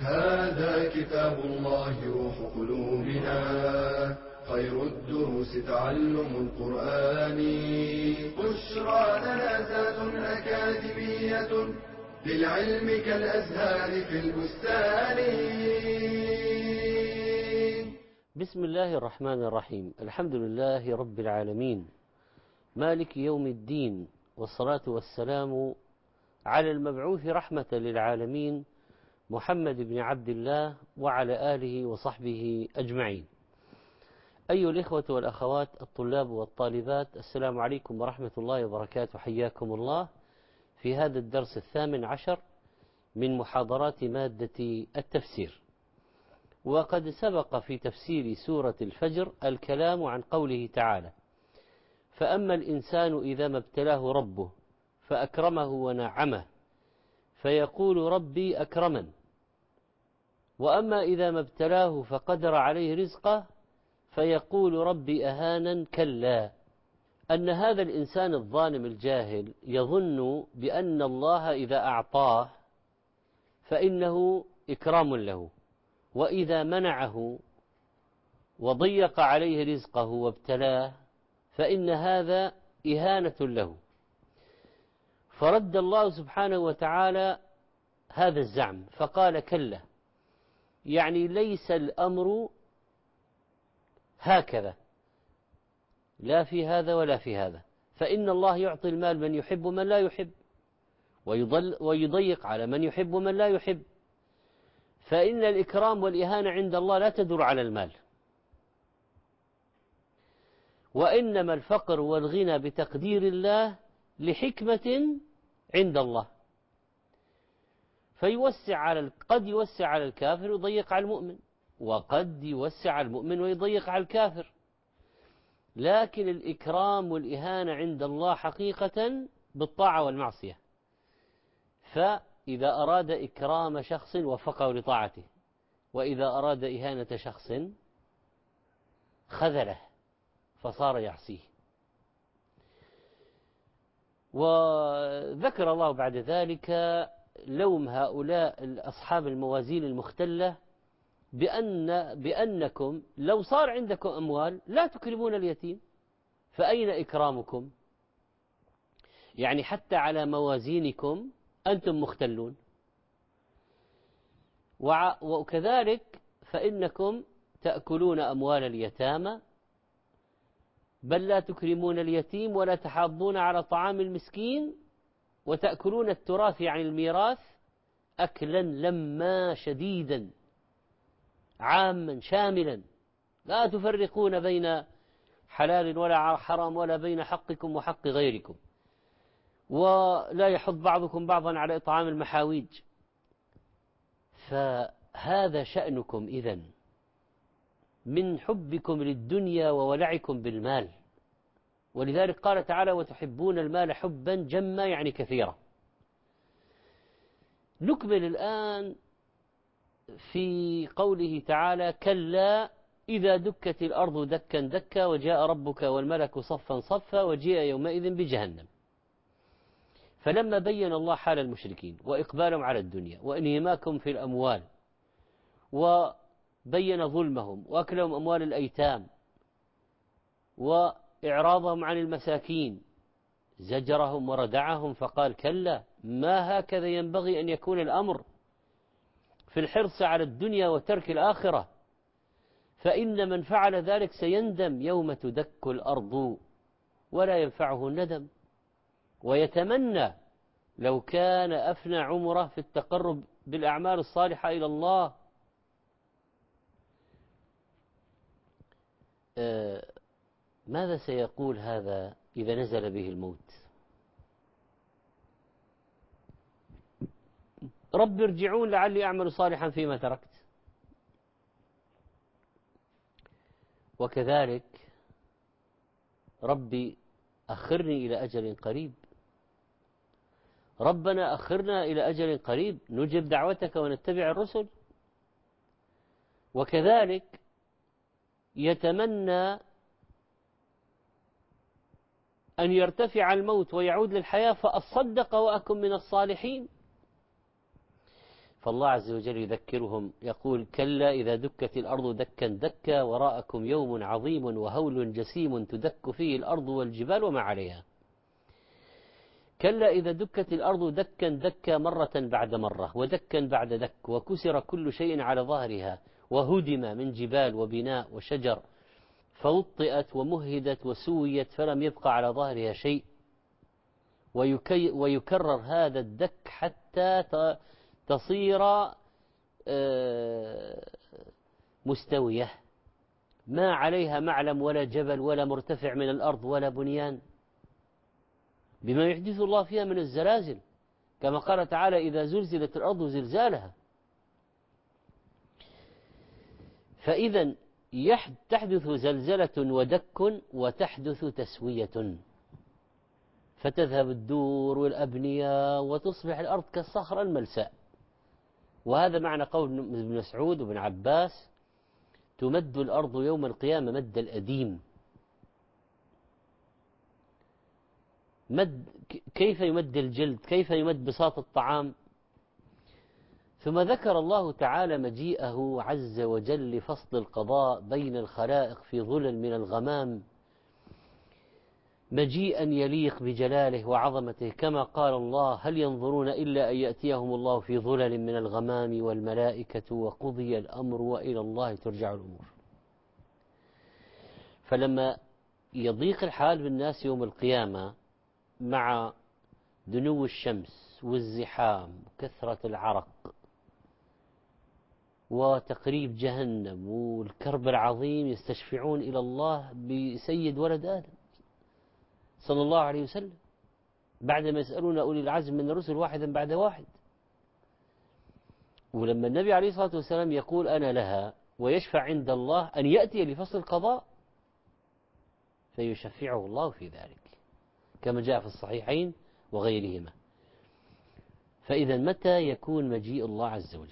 هذا كتاب الله روح قلوبنا، خير الدروس تعلم القرآن. بشرى لنا ذات أكاديمية للعلم كالأزهار في البستان. بسم الله الرحمن الرحيم. الحمد لله رب العالمين، مالك يوم الدين، والصلاة والسلام على المبعوث رحمة للعالمين محمد بن عبد الله وعلى آله وصحبه أجمعين. أيها الإخوة والأخوات الطلاب والطالبات، السلام عليكم ورحمة الله وبركاته. حياكم الله في هذا الدرس 18 من محاضرات مادة التفسير. وقد سبق في تفسير سورة الفجر الكلام عن قوله تعالى: فأما الإنسان إذا ما ابتلاه ربه فأكرمه ونعمه فيقول ربي أكرمن، وأما إذا ما ابتلاه فقدر عليه رزقه فيقول ربي أهانن. كلا، أن هذا الإنسان الظالم الجاهل يظن بأن الله إذا أعطاه فإنه إكرام له، وإذا منعه وضيق عليه رزقه وابتلاه فإن هذا إهانة له. فرد الله سبحانه وتعالى هذا الزعم فقال: كلا، يعني ليس الأمر هكذا، لا في هذا ولا في هذا، فإن الله يعطي المال من يحب ومن لا يحب، ويضيق على من يحب ومن لا يحب، فإن الإكرام والإهانة عند الله لا تدور على المال، وإنما الفقر والغنى بتقدير الله لحكمة عند الله، قد يوسع على الكافر ويضيق على المؤمن، وقد يوسع على المؤمن ويضيق على الكافر، لكن الإكرام والإهانة عند الله حقيقة بالطاعة والمعصية. فإذا أراد إكرام شخص وفقه لطاعته، وإذا أراد إهانة شخص خذله فصار يعصيه. وذكر الله بعد ذلك لوم هؤلاء أصحاب الموازين المختلة بأنكم لو صار عندكم أموال لا تكرمون اليتيم، فأين إكرامكم؟ يعني حتى على موازينكم أنتم مختلون. وكذلك فإنكم تأكلون أموال اليتامى، بل لا تكرمون اليتيم ولا تحاضون على طعام المسكين، وتأكلون التراث يعني الميراث أكلا لما شديدا عاما شاملا، لا تفرقون بين حلال ولا حرام ولا بين حقكم وحق غيركم، ولا يحض بعضكم بعضا على إطعام المحاويج. فهذا شأنكم إذن من حبكم للدنيا وولعكم بالمال. ولذلك قال تعالى: وتحبون المال حبا جما، يعني كثيرا. نكمل الآن في قوله تعالى: كلا إذا دكت الأرض دكا دكا وجاء ربك والملك صفا صفا وجيء يومئذ بجهنم. فلما بين الله حال المشركين وإقبالهم على الدنيا وانهماكهم في الأموال، وبين ظلمهم وأكلهم أموال الأيتام وإعراضهم عن المساكين، زجرهم وردعهم فقال: كلا، ما هكذا ينبغي أن يكون الأمر في الحرص على الدنيا وترك الآخرة، فإن من فعل ذلك سيندم يوم تدك الأرض ولا ينفعه الندم، ويتمنى لو كان أفنى عمره في التقرب بالأعمال الصالحة إلى الله. ماذا سيقول هذا إذا نزل به الموت؟ رب ارجعون لعلي أعمل صالحا فيما تركت. وكذلك ربي أخرني إلى أجل قريب، ربنا أخرنا إلى أجل قريب نجب دعوتك ونتبع الرسل. وكذلك يتمنى أن يرتفع الموت ويعود للحياة فأصدق وأكن من الصالحين. فالله عز وجل يذكرهم يقول كلا إذا دكت الأرض دكا دكا وراءكم يوم عظيم وهول جسيم تدك فيه الأرض والجبال وما عليها. كلا إذا دكت الأرض دكا دكا مرة بعد مرة ودكا بعد دك وكسر كل شيء على ظهرها وهدم من جبال وبناء وشجر فوطئت ومهدت وسويت فلم يبق على ظهرها شيء. ويكرر هذا الدك حتى تصير مستوية ما عليها معلم ولا جبل ولا مرتفع من الأرض ولا بنيان، بما يحدث الله فيها من الزلازل، كما قال تعالى إذا زلزلت الأرض زلزالها. فإذا تحدث زلزلة ودك وتحدث تسوية، فتذهب الدور والأبنية وتصبح الأرض كالصخرة الملساء. وهذا معنى قول ابن مسعود وابن عباس تمد الأرض يوم القيامة مد الأديم. كيف يمد الجلد؟ كيف يمد بساط الطعام؟ ثم ذكر الله تعالى مجيئه عز وجل لفصل القضاء بين الخلائق في ظلل من الغمام مجيئا يليق بجلاله وعظمته، كما قال الله هل ينظرون إلا أن يأتيهم الله في ظلل من الغمام والملائكة وقضي الأمر وإلى الله ترجع الأمور. فلما يضيق الحال بالناس يوم القيامة مع دنو الشمس والزحام وكثرة العرق وتقريب جهنم والكرب العظيم، يستشفعون إلى الله بسيد ولد آدم صلى الله عليه وسلم بعدما يسألون أولي العزم من الرسل واحدا بعد واحد. ولما النبي عليه الصلاة والسلام يقول أنا لها ويشفع عند الله أن يأتي لفصل القضاء فيشفعه الله في ذلك كما جاء في الصحيحين وغيرهما. فإذا متى يكون مجيء الله عز وجل؟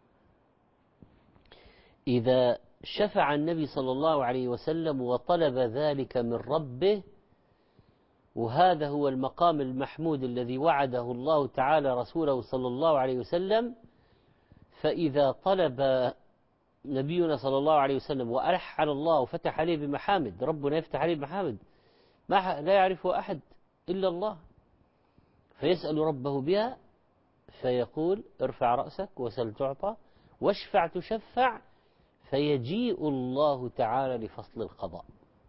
إذا شفع النبي صلى الله عليه وسلم وطلب ذلك من ربه، وهذا هو المقام المحمود الذي وعده الله تعالى رسوله صلى الله عليه وسلم. فإذا طلب نبينا صلى الله عليه وسلم وألح على الله وفتح عليه بمحامد، ربنا يفتح عليه بمحامد لا يعرفه أحد إلا الله، فيسأل ربه بها فيقول ارفع رأسك وسل تعطى واشفع تشفع، فيجيء الله تعالى لفصل القضاء،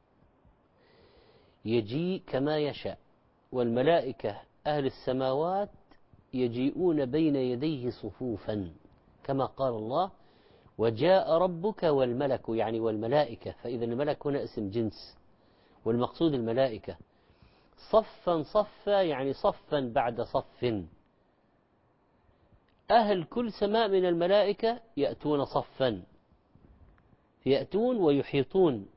يجيء كما يشاء، والملائكة أهل السماوات يجيئون بين يديه صفوفا كما قال الله وجاء ربك والملك، يعني والملائكة. فإذا الملك هنا اسم جنس والمقصود الملائكة. صفا صفا يعني صفا بعد صف، أهل كل سماء من الملائكة يأتون صفا، يأتون ويحيطون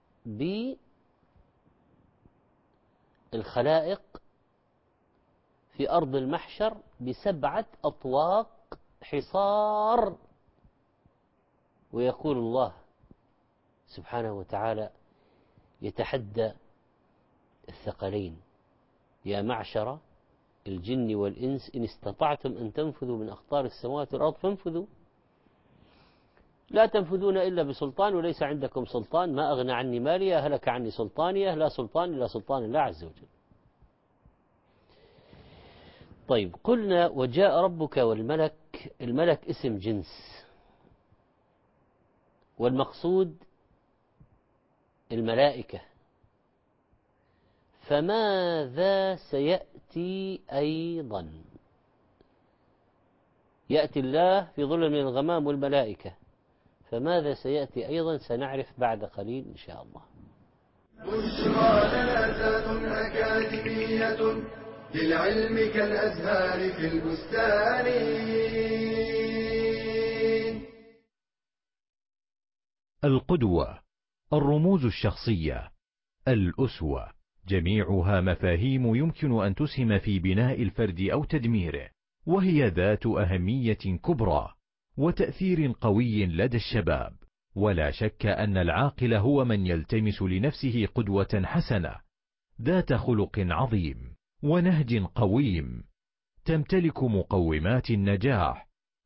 بالخلائق في أرض المحشر ب7 أطواق حصار. ويقول الله سبحانه وتعالى يتحدى الثقلين يا معشر الجن والإنس إن استطعتم أن تنفذوا من أقطار السماوات والأرض فانفذوا لا تنفذون إلا بسلطان وليس عندكم سلطان، ما أغنى عني مالية هلك عني سلطانية، لا سلطان إلا سلطان الله عز وجل. طيب قلنا وجاء ربك والملك، الملك اسم جنس والمقصود الملائكة. فماذا سيأتي أيضا؟ يأتي الله في ظل من الغمام والملائكة، فماذا سيأتي أيضا سنعرف بعد قليل إن شاء الله. بشرى لنا أكاديمية للعلم كالأزهار في البستان. القدوة، الرموز الشخصية، الأسوة، جميعها مفاهيم يمكن أن تسهم في بناء الفرد أو تدميره، وهي ذات أهمية كبرى وتأثير قوي لدى الشباب. ولا شك أن العاقل هو من يلتمس لنفسه قدوة حسنة ذات خلق عظيم ونهج قويم، تمتلك مقومات النجاح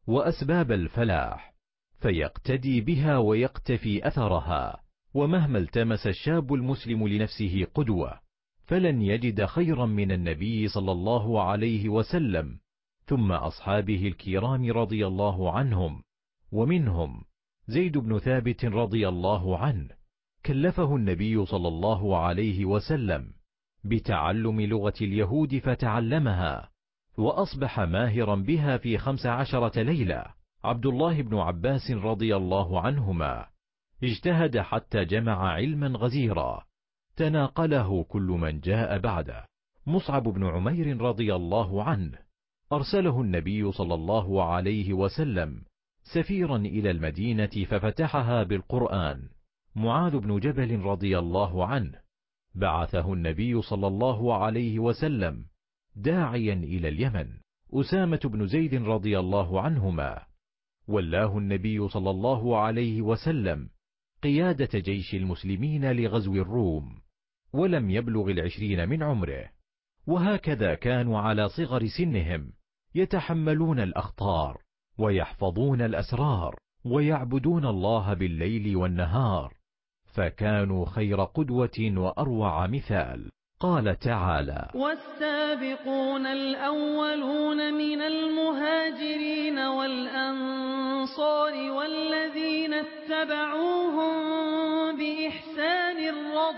وأسباب الفلاح، فيقتدي بها ويقتفي أثرها. ومهما التمس الشاب المسلم لنفسه قدوة، فلن يجد خيرا من النبي صلى الله عليه وسلم، ثم أصحابه الكرام رضي الله عنهم. ومنهم زيد بن ثابت رضي الله عنه، كلفه النبي صلى الله عليه وسلم بتعلم لغة اليهود فتعلمها، وأصبح ماهرا بها في 15 ليلة. عبد الله بن عباس رضي الله عنهما اجتهد حتى جمع علما غزيرا تناقله كل من جاء بعده. مصعب بن عمير رضي الله عنه أرسله النبي صلى الله عليه وسلم سفيرا إلى المدينة ففتحها بالقرآن. معاذ بن جبل رضي الله عنه بعثه النبي صلى الله عليه وسلم داعيا إلى اليمن. أسامة بن زيد رضي الله عنهما ولاه النبي صلى الله عليه وسلم قيادة جيش المسلمين لغزو الروم، ولم يبلغ 20 من عمره. وهكذا كانوا على صغر سنهم يتحملون الأخطار ويحفظون الأسرار ويعبدون الله بالليل والنهار، فكانوا خير قدوة وأروع مثال. قال تعالى: والسابقون الأولون من المهاجرين والأنصار والذين اتبعوهم بإحسان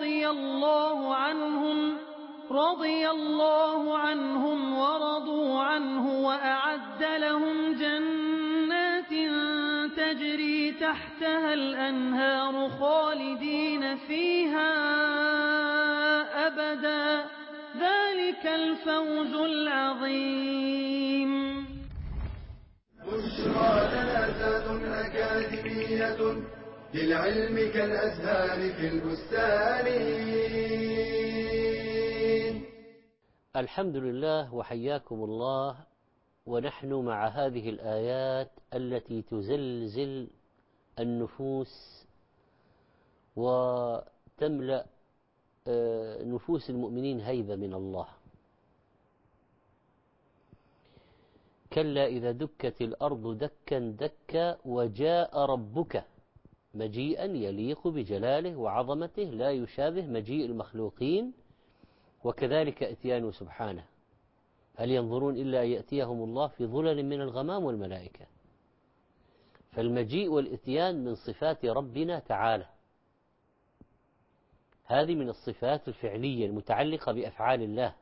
رضي الله عنهم ورضوا عنه وأعد لهم جنات تجري تحتها الأنهار خالدين فيها أبدا، ذلك الفوز العظيم. بشرى لنا أكاديمية للعلم كالأزهار في البستان. الحمد لله وحياكم الله، ونحن مع هذه الآيات التي تزلزل النفوس وتملأ نفوس المؤمنين هيبة من الله. كلا إذا دكت الأرض دكا دكا وجاء ربك مجيئا يليق بجلاله وعظمته لا يشابه مجيء المخلوقين، وكذلك إتيانه سبحانه. هل ينظرون إلا أن يأتيهم الله في ظلل من الغمام والملائكة. فالمجيء والإتيان من صفات ربنا تعالى، هذه من الصفات الفعلية المتعلقة بأفعال الله،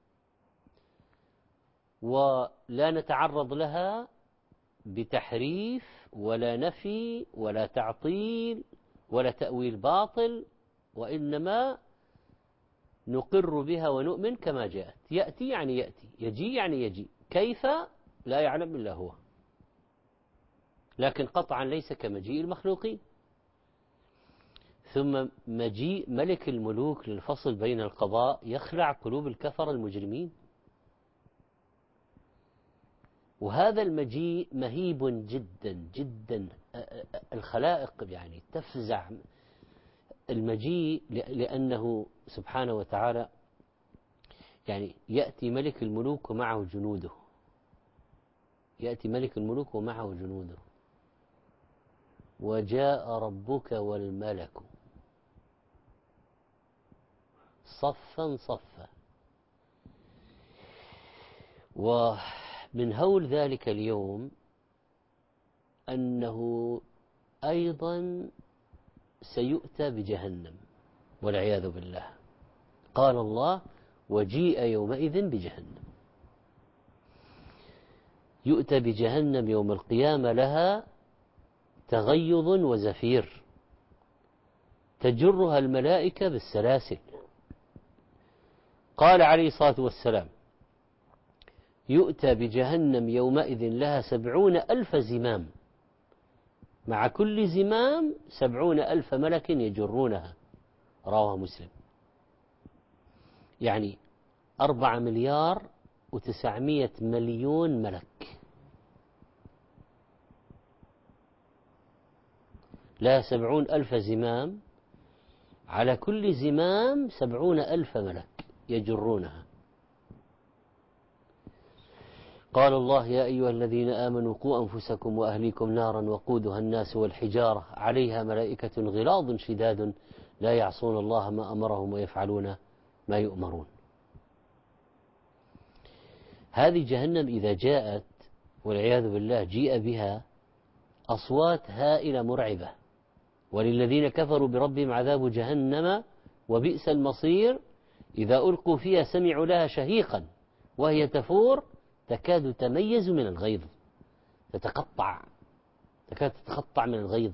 ولا نتعرض لها بتحريف ولا نفي ولا تعطيل ولا تأويل باطل، وإنما نقر بها ونؤمن كما جاءت. يأتي يعني يأتي، يجي يعني يجي، كيف لا يعلم إلا هو، لكن قطعا ليس كمجيء المخلوقين. ثم مجيء ملك الملوك للفصل بين القضاء يخلع قلوب الكفر المجرمين، وهذا المجيء مهيب جدا جدا. الخلائق يعني تفزع المجيء، لأنه سبحانه وتعالى يعني يأتي ملك الملوك ومعه جنوده، يأتي ملك الملوك ومعه جنوده. وجاء ربك والملك صفا صفا. ومن هول ذلك اليوم أنه أيضا سيؤتى بجهنم والعياذ بالله. قال الله: وجيء يومئذ بجهنم. يؤتى بجهنم يوم القيامة لها تغيظ وزفير تجرها الملائكة بالسلاسل. قال عليه الصلاة والسلام: يؤتى بجهنم يومئذ لها 70,000 زمام، مع كل زمام 70,000 ملك يجرونها. رواه مسلم. يعني 4,900,000,000 ملك، لها 70,000 زمام، على كل زمام 70,000 ملك يجرونها. قال الله يا أيها الذين آمنوا قوا أنفسكم وأهليكم نارا وقودها الناس والحجارة عليها ملائكة غلاظ شداد لا يعصون الله ما أمرهم ويفعلون ما يؤمرون. هذه جهنم إذا جاءت والعياذ بالله جيء بها أصوات هائلة مرعبة، وللذين كفروا بربهم عذاب جهنم وبئس المصير. إذا ألقوا فيها سمعوا لها شهيقا وهي تفور تكاد تميز من الغيظ، تكاد تتقطع من الغيظ.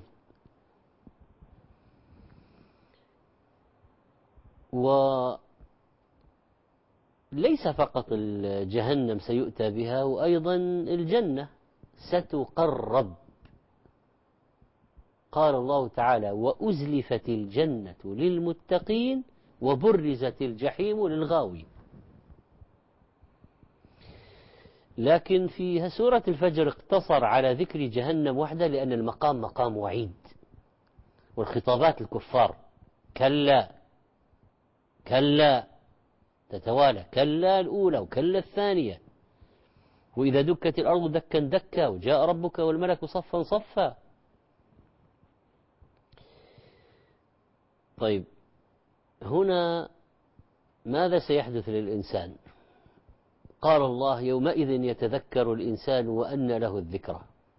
وليس فقط الجهنم سيؤتى بها، وأيضا الجنة ستقرب. قال الله تعالى وأزلفت الجنة للمتقين وبرزت الجحيم للغاوين. لكن في سورة الفجر اقتصر على ذكر جهنم وحده لأن المقام مقام وعيد، والخطابات الكفار كلا كلا تتوالى، كلا الأولى وكلا الثانية، وإذا دكت الأرض دكا دكا وجاء ربك والملك صفا صفا. طيب هنا ماذا سيحدث للإنسان؟ قال الله يومئذ يتذكر الإنسان وأنى له الذكرى،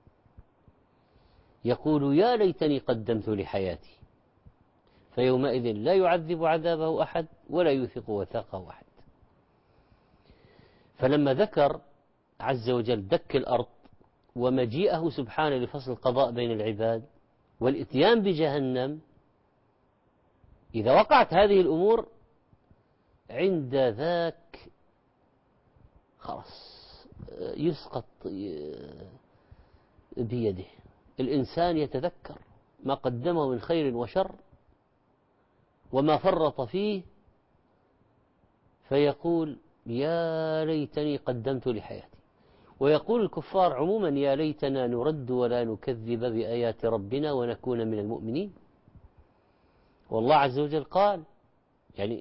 يقول يا ليتني قدمت لحياتي، فيومئذ لا يعذب عذابه أحد ولا يوثق وثاقه أحد. فلما ذكر عز وجل دك الأرض ومجيئه سبحانه لفصل القضاء بين العباد والإتيان بجهنم، إذا وقعت هذه الأمور عند ذاك خلاص يسقط بيده. الإنسان يتذكر ما قدمه من خير وشر وما فرط فيه، فيقول يا ليتني قدمت لحياتي. ويقول الكفار عموما يا ليتنا نرد ولا نكذب بآيات ربنا ونكون من المؤمنين. والله عز وجل قال يعني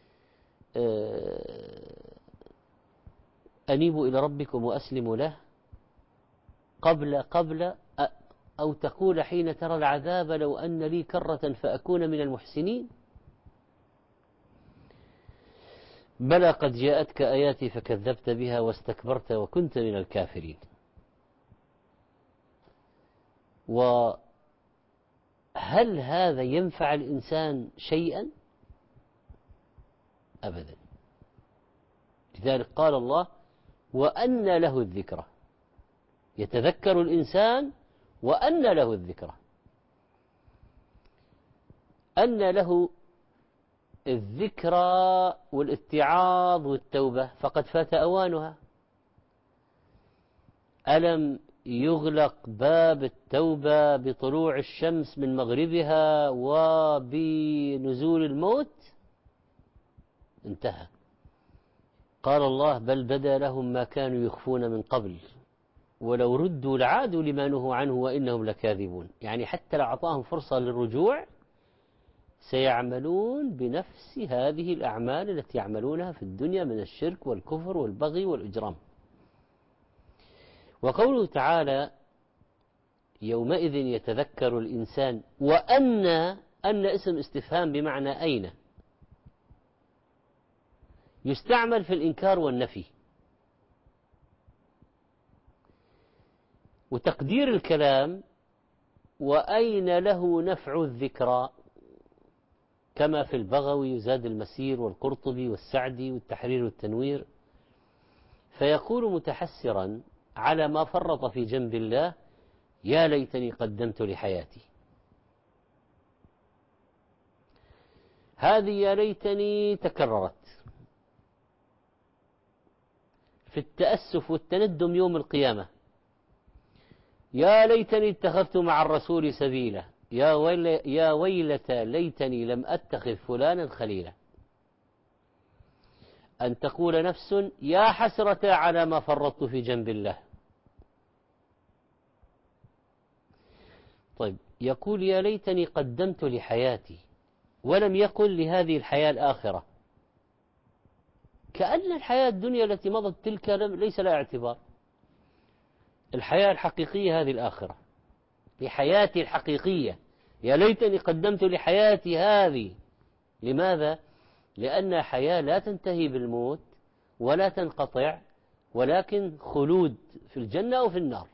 أنيبوا إلى ربكم وأسلموا له قبل أو تقول حين ترى العذاب لو أن لي كرة فأكون من المحسنين. بلى قد جاءتك آياتي فكذبت بها واستكبرت وكنت من الكافرين. وهل هذا ينفع الإنسان شيئا؟ أبدا. لذلك قال الله وأنى له الذكرى، يتذكر الإنسان وأنى له الذكرى، أنى له الذكرى والاتعاظ والتوبة فقد فات أوانها. ألم يغلق باب التوبة بطلوع الشمس من مغربها وبنزول الموت؟ انتهى. قال الله بل بدا لهم ما كانوا يخفون من قبل ولو ردوا لعادوا لما نهوا عنه وإنهم لكاذبون. يعني حتى لو أعطاهم فرصة للرجوع سيعملون بنفس هذه الأعمال التي يعملونها في الدنيا من الشرك والكفر والبغي والإجرام. وقوله تعالى يومئذ يتذكر الإنسان وأن اسم استفهام بمعنى أين، يستعمل في الإنكار والنفي. وتقدير الكلام وأين له نفع الذكرى، كما في البغوي وزاد المسير والقرطبي والسعدي والتحرير والتنوير. فيقول متحسرا على ما فرط في جنب الله يا ليتني قدمت لحياتي. هذه يا ليتني تكررت في التأسف والتندم يوم القيامة. يا ليتني اتخذت مع الرسول سبيلا، يا ويلتى ليتني لم أتخذ فلانا خليلا. أن تقول نفس يا حسرة على ما فرطت في جنب الله. طيب يقول يا ليتني قدمت لحياتي ولم يقل لهذه الحياة الآخرة، كأن الحياة الدنيا التي مضت تلك ليس لها اعتبار. الحياة الحقيقية هذه الآخرة، لحياتي الحقيقية، يا ليتني قدمت لحياتي هذه. لماذا؟ لأن حياة لا تنتهي بالموت ولا تنقطع، ولكن خلود في الجنة أو في النار.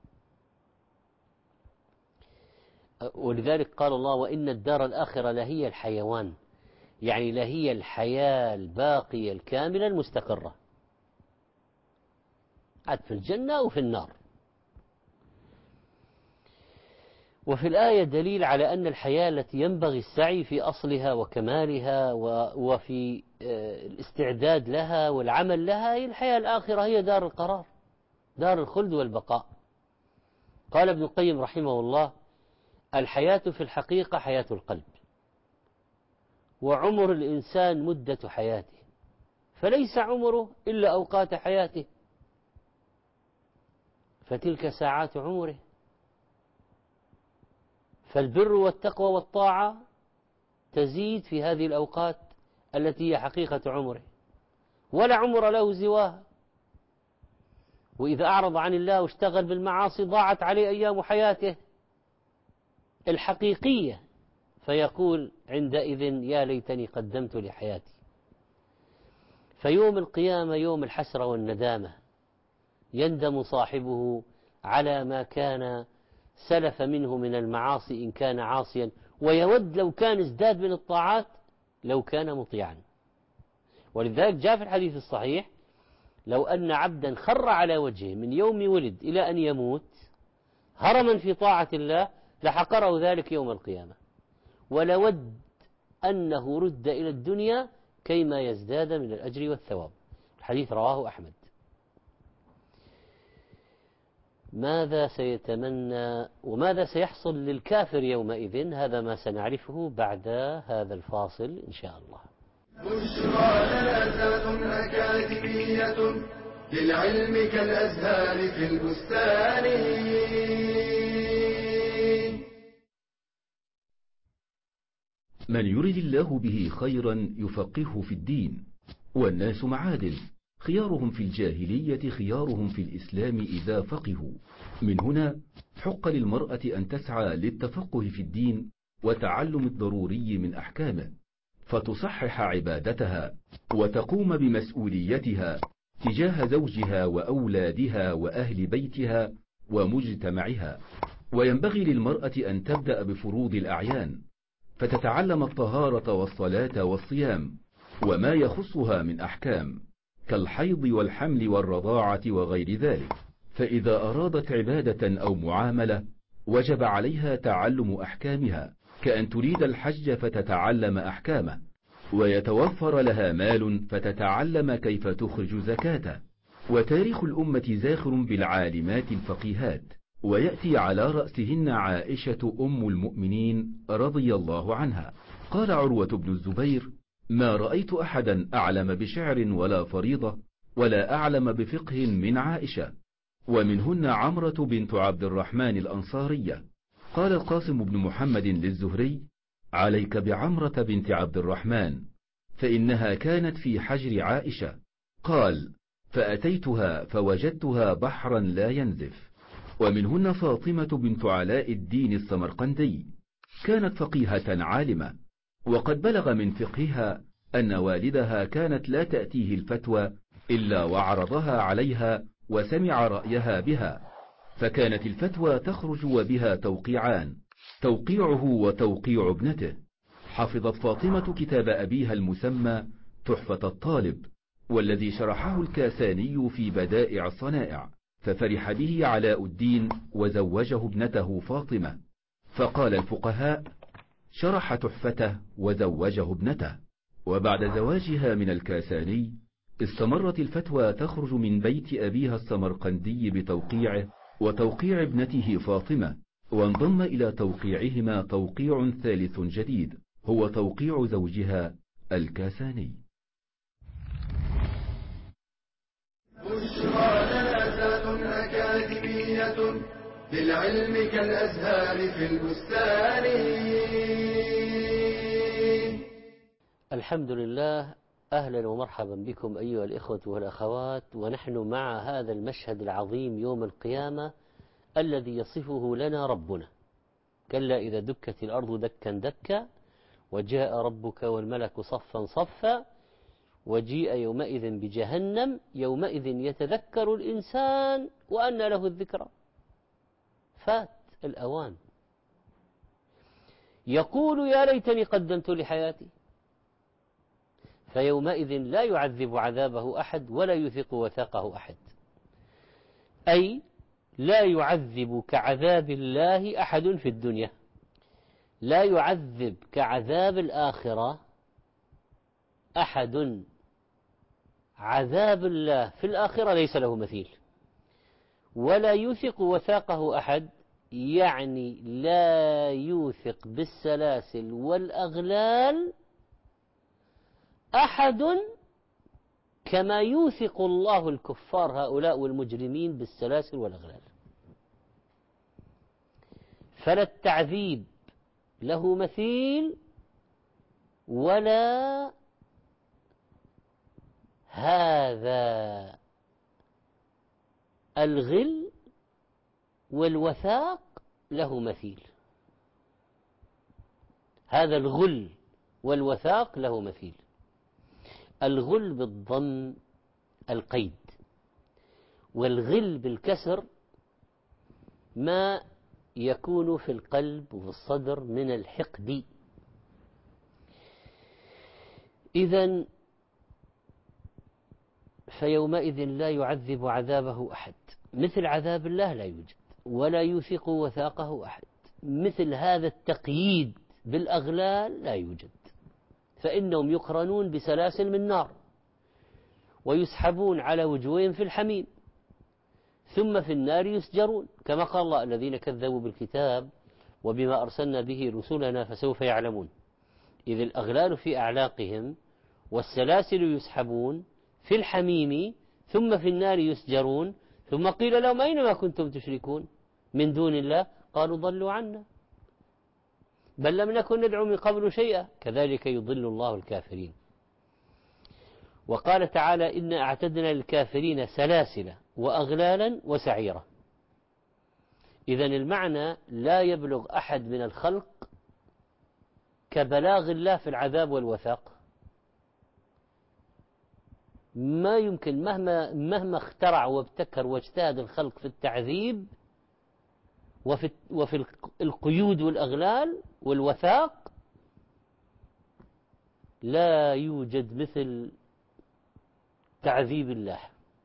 ولذلك قال الله: وإن الدار الآخرة لهي الحيوان، يعني لهي الحياة الباقية الكاملة المستقرة، عاد في الجنة أو في النار. وفي الآية دليل على أن الحياة التي ينبغي السعي في أصلها وكمالها وفي الاستعداد لها والعمل لها هي الحياة الآخرة، هي دار القرار، دار الخلد والبقاء. قال ابن القيم رحمه الله: الحياة في الحقيقة حياة القلب، وعمر الإنسان مدة حياته، فليس عمره إلا أوقات حياته، فتلك ساعات عمره. فالبر والتقوى والطاعة تزيد في هذه الأوقات التي هي حقيقة عمره، ولا عمر له زواها. وإذا أعرض عن الله واشتغل بالمعاصي ضاعت عليه أيام حياته الحقيقية، فيقول عندئذ: يا ليتني قدمت لحياتي. فيوم القيامة يوم الحسرة والندامة، يندم صاحبه على ما كان سلف منه من المعاصي إن كان عاصيا، ويود لو كان ازداد من الطاعات لو كان مطيعا. ولذلك جاء في الحديث الصحيح: لو أن عبدا خر على وجهه من يوم ولد إلى أن يموت هرما في طاعة الله لحقره ذلك يوم القيامة، ولود أنه رد إلى الدنيا كيما يزداد من الأجر والثواب. الحديث رواه أحمد. ماذا سيتمنى وماذا سيحصل للكافر يومئذ؟ هذا ما سنعرفه بعد هذا الفاصل إن شاء الله. بشرى جنازة أكاديمية للعلم كالأزهار في البستان. من يرد الله به خيرا يفقهه في الدين. والناس معادن، خيارهم في الجاهلية خيارهم في الإسلام إذا فقهوا. من هنا حق للمرأة أن تسعى للتفقه في الدين وتعلم الضروري من أحكامه، فتصحح عبادتها وتقوم بمسؤوليتها تجاه زوجها وأولادها وأهل بيتها ومجتمعها. وينبغي للمرأة أن تبدأ بفروض الأعيان، فتتعلم الطهارة والصلاة والصيام وما يخصها من أحكام كالحيض والحمل والرضاعة وغير ذلك. فإذا أرادت عبادة أو معاملة وجب عليها تعلم أحكامها، كأن تريد الحج فتتعلم أحكامه، ويتوفر لها مال فتتعلم كيف تخرج زكاته. وتاريخ الأمة زاخر بالعالمات الفقيهات، ويأتي على رأسهن عائشة أم المؤمنين رضي الله عنها. قال عروة بن الزبير: ما رأيت أحدا أعلم بشعر ولا فريضة ولا أعلم بفقه من عائشة. ومنهن عمرة بنت عبد الرحمن الأنصارية. قال القاسم بن محمد للزهري: عليك بعمرة بنت عبد الرحمن، فإنها كانت في حجر عائشة. قال: فأتيتها فوجدتها بحرا لا ينزف. ومنهن فاطمة بنت علاء الدين السمرقندي، كانت فقيهة عالمة، وقد بلغ من فقهها أن والدها كانت لا تأتيه الفتوى إلا وعرضها عليها وسمع رأيها بها، فكانت الفتوى تخرج وبها توقيعان، توقيعه وتوقيع ابنته. حفظت فاطمة كتاب أبيها المسمى تحفة الطالب، والذي شرحه الكاساني في بدائع الصنائع، ففرح به علاء الدين وزوجه ابنته فاطمة. فقال الفقهاء: شرح تحفته وزوجه ابنته. وبعد زواجها من الكاساني استمرت الفتوى تخرج من بيت أبيها السمرقندي بتوقيعه وتوقيع ابنته فاطمة، وانضم إلى توقيعهما توقيع ثالث جديد هو توقيع زوجها الكاساني. بشرى جنازة أكاديمية للعلم كالأزهار في البستان. الحمد لله. أهلا ومرحبا بكم أيها الإخوة والأخوات، ونحن مع هذا المشهد العظيم يوم القيامة الذي يصفه لنا ربنا. كلا إذا دكت الأرض دكا دكا وجاء ربك والملك صفا صفا وجيء يومئذ بجهنم يومئذ يتذكر الإنسان وأنى له الذكرى. فات الأوان. يقول يا ليتني قدمت لحياتي، فيومئذ لا يعذب عذابه أحد ولا يثق وثاقه أحد، أي لا يعذب كعذاب الله أحد في الدنيا، لا يعذب كعذاب الآخرة أحد. عذاب الله في الآخرة ليس له مثيل. ولا يوثق وثاقه أحد، يعني لا يوثق بالسلاسل والأغلال أحد كما يوثق الله الكفار هؤلاء والمجرمين بالسلاسل والأغلال. فلا التعذيب له مثيل ولا هذا الغل والوثاق له مثيل. هذا الغل والوثاق له مثيل. الغل بالضم القيد، والغل بالكسر ما يكون في القلب وفي الصدر من الحقد. إذن فيومئذ لا يعذب عذابه أحد، مثل عذاب الله لا يوجد، ولا يوثق وثاقه أحد، مثل هذا التقييد بالأغلال لا يوجد. فإنهم يقرنون بسلاسل من نار ويسحبون على وجوههم في الحميم ثم في النار يسجرون، كما قال الله الذين كذبوا بالكتاب وبما أرسلنا به رسلنا فسوف يعلمون. إذ الأغلال في أعناقهم والسلاسل يسحبون في الحميم ثم في النار يسجرون، ثم قيل لهم أين ما كنتم تشركون من دون الله قالوا ضلوا عنا بل لم نكن ندعو من قبل شيئا كذلك يضل الله الكافرين. وقال تعالى إنا أعتدنا للكافرين سلاسل وأغلالا وسعيرا. إذن المعنى لا يبلغ أحد من الخلق كبلاغ الله في العذاب والوثاق. ما يمكن مهما اخترع وابتكر واجتهد الخلق في التعذيب وفي القيود والأغلال والوثاق، لا يوجد مثل تعذيب الله.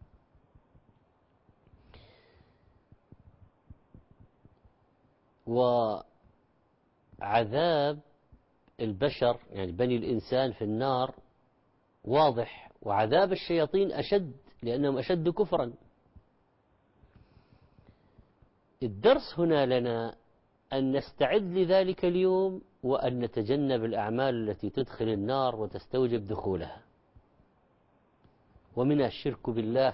وعذاب البشر يعني بني الإنسان في النار واضح، وعذاب الشياطين أشد لأنهم أشد كفرا. الدرس هنا لنا أن نستعد لذلك اليوم وأن نتجنب الأعمال التي تدخل النار وتستوجب دخولها. ومنها الشرك بالله،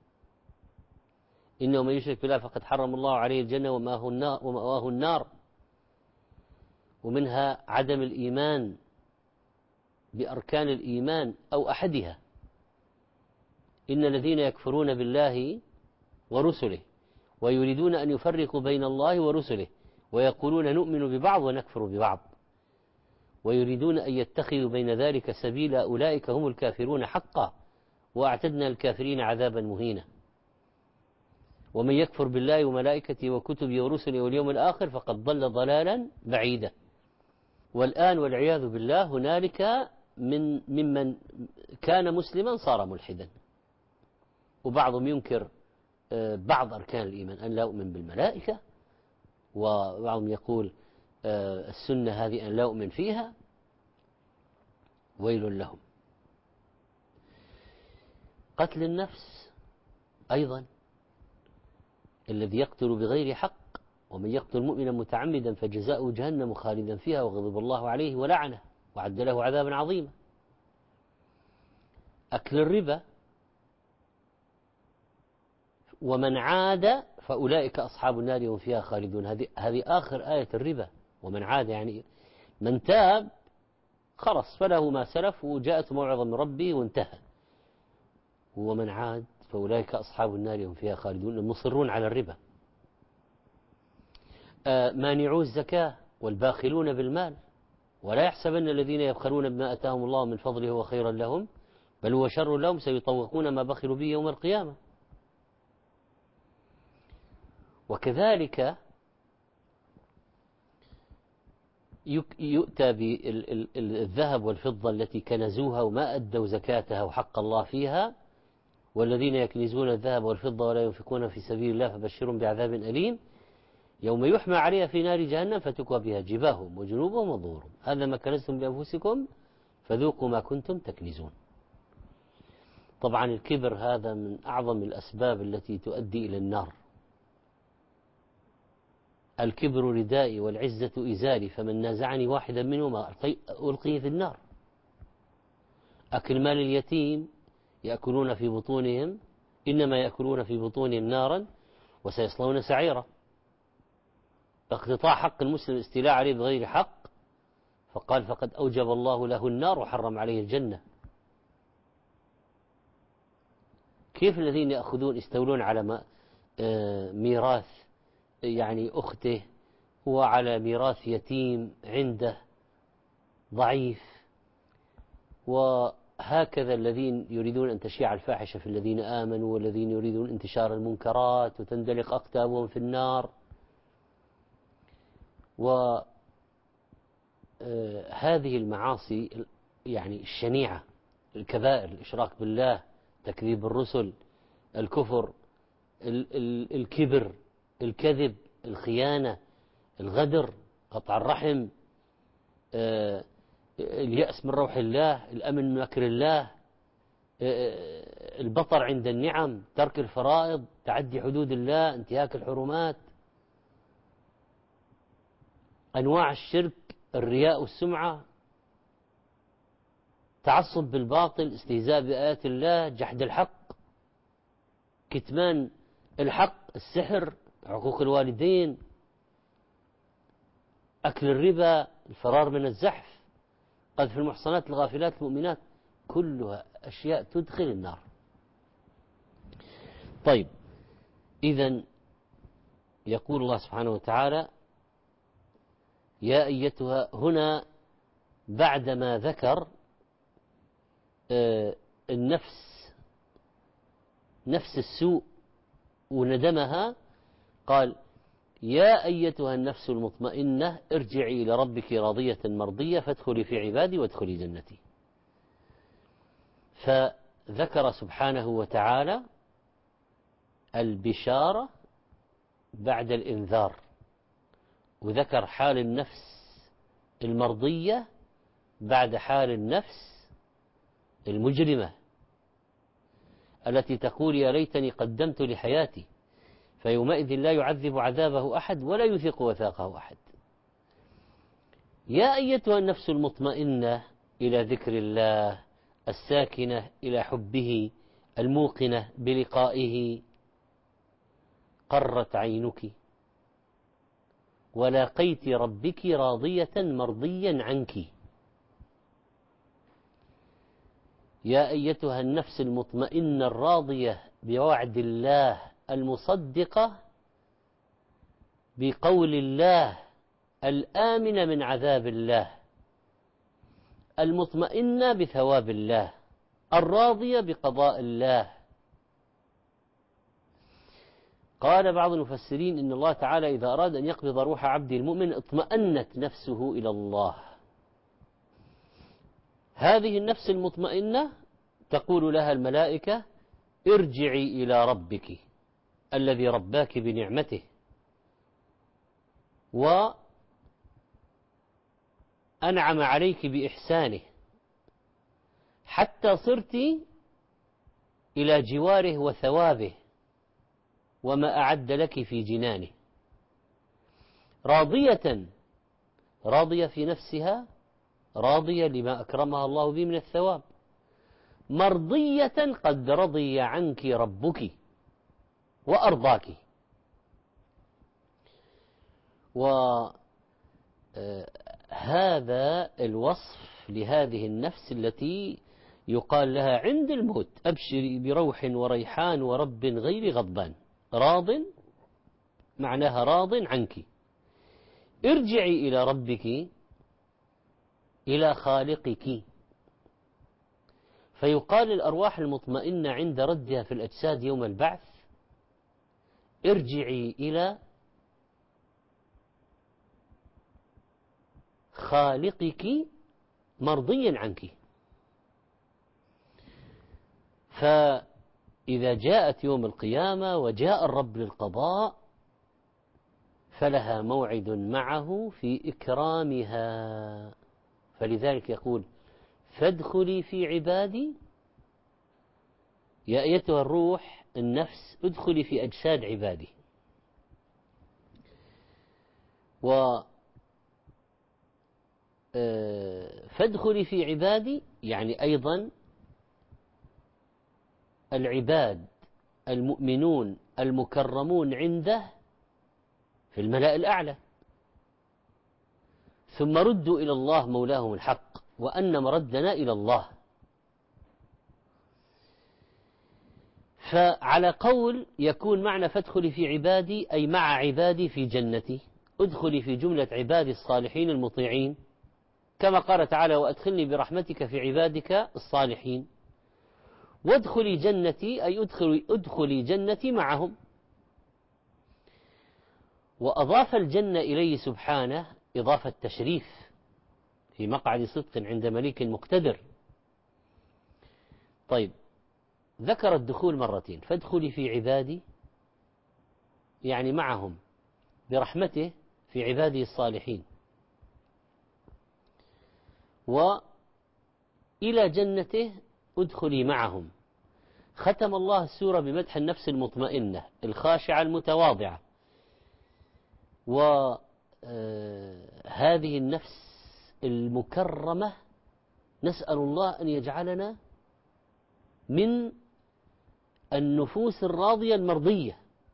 إنه من يشرك بالله فقد حرم الله عليه الجنة ومأواه النار. ومنها عدم الإيمان بأركان الإيمان أو أحدها. إن الذين يكفرون بالله ورسله ويريدون أن يفرقوا بين الله ورسله ويقولون نؤمن ببعض ونكفر ببعض ويريدون أن يتخذوا بين ذلك سبيلا أولئك هم الكافرون حقا وأعتدنا للكافرين عذابا مهينا. ومن يكفر بالله وملائكته وكتبه ورسله واليوم الآخر فقد ضل ضلالا بعيدا. والآن والعياذ بالله هنالك ممن كان مسلما صار ملحدا، وبعضهم ينكر بعض أركان الإيمان، أن لا أؤمن بالملائكة، وبعضهم يقول السنة هذه أن لا أؤمن فيها. ويل لهم. قتل النفس أيضا، الذي يقتل بغير حق ومن يقتل مؤمنا متعمدا فجزاؤه جهنم خالدا فيها وغضب الله عليه ولعنه وعد له عذابا عظيما. أكل الربا، ومن عاد فأولئك أصحاب النار هم فيها خالدون. هذه آخر آية الربا. ومن عاد يعني من تاب خلص فله ما سلف وجاءت موعظة من ربه وانتهى. ومن عاد فأولئك أصحاب النار هم فيها خالدون، المصرون على الربا. مانعو الزكاة والباخلون بالمال، ولا يحسبن الذين يبخلون بما أتاهم الله من فضله هو خيرا لهم بل هو شر لهم سيطوقون ما بخلوا به يوم القيامة. وكذلك يؤتى بالذهب والفضة التي كنزوها وما أدوا زكاتها وحق الله فيها، والذين يكنزون الذهب والفضة ولا ينفقون في سبيل الله فبشرهم بعذاب أليم يوم يحمى عليها في نار جهنم فتكوى بها جباههم وجنوبهم وظهورهم هذا ما كنزتم بأنفسكم فذوقوا ما كنتم تكنزون. طبعا الكبر هذا من أعظم الأسباب التي تؤدي إلى النار. الكبر ردائي والعزة إزاري فمن نازعني واحدا منهما ألقيه في النار. أكل مال اليتيم يأكلون في بطونهم إنما يأكلون في بطونهم نارا وسيصلون سعيرا. اقتطاع حق المسلم الاستيلاء عليه بغير حق فقال فقد أوجب الله له النار وحرم عليه الجنة. كيف الذين يستولون على ميراث يعني أخته وعلى ميراث يتيم عنده ضعيف، وهكذا الذين يريدون أن تشيع الفاحشة في الذين آمنوا والذين يريدون انتشار المنكرات وتندلق أقتابهم في النار. وهذه المعاصي يعني الشنيعة الكبائر الإشراك بالله تكذيب الرسل الكفر الكبر الكذب الخيانة الغدر قطع الرحم اليأس من روح الله الأمن من مكر الله البطر عند النعم ترك الفرائض تعدي حدود الله انتهاك الحرمات أنواع الشرك الرياء والسمعة تعصب بالباطل استهزاء بآيات الله جحد الحق كتمان الحق السحر عقوق الوالدين أكل الربا الفرار من الزحف قذف المحصنات الغافلات المؤمنات كلها أشياء تدخل النار. طيب إذن يقول الله سبحانه وتعالى يا أيتها هنا بعدما ذكر النفس نفس السوء وندمها قال يا أيتها النفس المطمئنة ارجعي إلى ربك راضية مرضية فادخلي في عبادي وادخلي جنتي. فذكر سبحانه وتعالى البشارة بعد الإنذار وذكر حال النفس المرضية بعد حال النفس المجرمة التي تقول يا ليتني قدمت لحياتي فيومئذ لا يعذب عذابه أحد ولا يثق وثاقه أحد. يا أيتها النفس المطمئنة إلى ذكر الله الساكنة إلى حبه الموقنة بلقائه قرت عينك ولاقيت ربك راضية مرضيا عنك. يا أيتها النفس المطمئنة الراضية بوعد الله المصدقة بقول الله الآمنة من عذاب الله المطمئنة بثواب الله الراضية بقضاء الله. قال بعض المفسرين إن الله تعالى إذا أراد أن يقبض روح عبده المؤمن اطمأنت نفسه إلى الله. هذه النفس المطمئنة تقول لها الملائكة ارجعي إلى ربك الذي رباك بنعمته وأنعم عليك بإحسانه حتى صرت إلى جواره وثوابه وما أعد لك في جنانه. راضية في نفسها راضية لما أكرمها الله به من الثواب مرضية قد رضي عنك ربك وأرضاك. وهذا الوصف يضاف لهذه النفس التي يقال لها عند الموت: أبشري بروح وريحان ورب غير غضبان، راض معناها راض عنك، ارجعي إلى ربك، إلى خالقك. فيقال للأرواح المطمئنة عند ردها في الأجساد يوم البعث: ارجعي إلى خالقك مرضيا عنك. فإذا جاءت يوم القيامة وجاء الرب للقضاء فلها موعد معه في إكرامها. فلذلك يقول: فادخلي في عبادي، يا أيتها الروح النفس ادخلي في أجساد عبادي. فادخلي في عبادي يعني أيضا العباد المؤمنون المكرمون عنده في الملأ الأعلى، ثم ردوا إلى الله مولاهم الحق، وأن مردنا إلى الله. فعلى قول يكون معنى فادخلي في عبادي أي مع عبادي في جنتي، ادخلي في جملة عبادي الصالحين المطيعين، كما قال تعالى: وأدخلني برحمتك في عبادك الصالحين. وادخلي جنتي أي ادخلي جنتي معهم. وأضاف الجنة إليه سبحانه إضافة تشريف في مقعد صدق عند مليك مقتدر. طيب، ذكر الدخول مرتين: فادخلي في عبادي يعني معهم برحمته في عباده الصالحين، وإلى جنته ادخلي معهم. ختم الله السورة بمدح النفس المطمئنة الخاشعة المتواضعة، وهذه النفس المكرمة نسأل الله أن يجعلنا من النفوس الراضية المرضية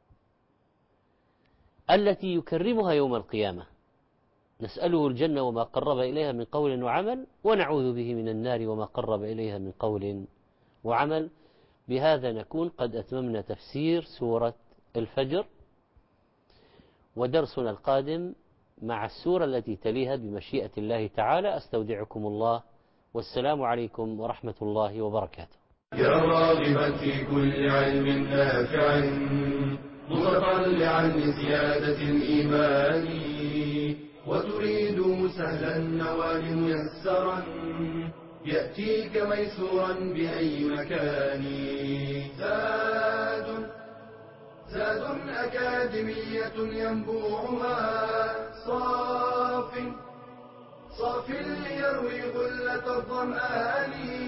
التي يكرمها يوم القيامة. نسأله الجنة وما قرب إليها من قول وعمل، ونعوذ به من النار وما قرب إليها من قول وعمل. بهذا نكون قد أتممنا تفسير سورة الفجر، ودرسنا القادم مع السورة التي تليها بمشيئة الله تعالى. أستودعكم الله، والسلام عليكم ورحمة الله وبركاته. يا راغبا في كل علم نافع متطلعا لزيادة الإيمان، وتريد سهلا النوال ميسرا يأتيك ميسورا بأي مكان. زاد أكاديمية ينبوعها صاف ليروي غلة الظمآن.